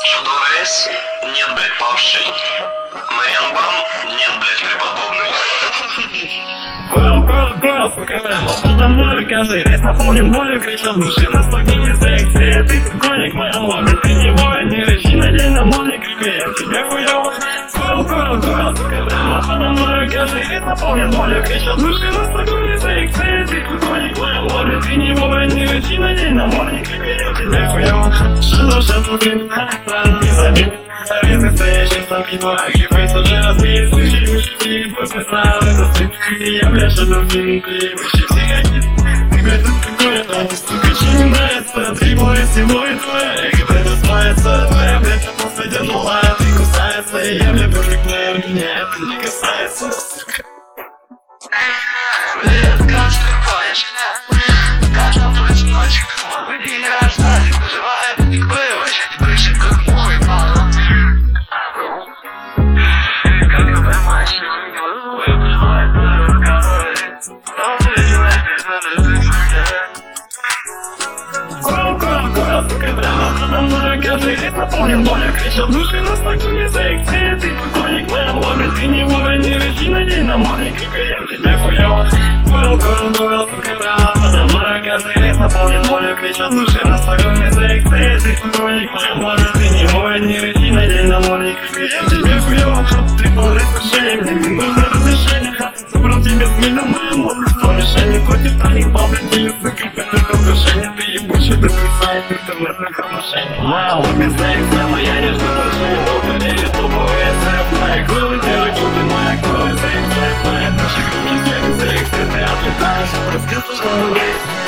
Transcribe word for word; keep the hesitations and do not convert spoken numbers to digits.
Чудо-РС? Нет, блядь, павший. Марианбан? Нет, блядь, преподобный. Кол, кол, кол, сука, домой кажи, весь наполнен болью, кричал души на стогнили секции. Ты коник, моя лоби, ты не мой, не рычи, надень на моник, я тебе хуёво. Кол, кол, кол, сука, домой кажи, весь наполнен болью, кричал души на стогнили секции. Ты коник, моя лоби, ты не мой, не рычи, надень на моник, я тебе хуёво. Шину, шину, блин, не забей. Везде стоящий сам пивак, и фейс уже разбит. Слыши, мужики, после сна это стыд. Я бляшу до финты, выше психотип. Ты говоришь, какой это, сука, че не нравится? Три боя всего и твоя эго предоставится. Твоя, блядь, просто тянула, ты кусается. И я, бля, привыкаю, меня это не касается, сука. Блядь, каждый поешь, каждый твой ночь, мой день рождения, выживает, никто его не выше, как мой балл. Кол, кол, кол, сука, прямо на мной кажи, весь наполнен болью, кричал души на стогнили секции. Ты покойник, моя лоби, ты не вовремя, не рычи, надень на моник, я тебе хуёво. Кол, кол, кол, сука, прямо на мной кажи, весь наполнен болью, кричал души на стогнили секции. Ты покойник, моя лоби, ты не вовремя, не рычи, надень на моник, я тебе хуёво. Ты был разрешением, мне не нужно разрешение. Собрал тебе смело мою лоби, что решение против твоих бабок, не сука, это разрешение. Ты ебучий, ты писает интернетных отношений. Моя лоби секция, моя нежная души, долго верит тупой эсэф. Моя кровь, ты рекуты, моя кровь, секция, моя душа, кровь, секция, ты отлетаешь, раскрыта, что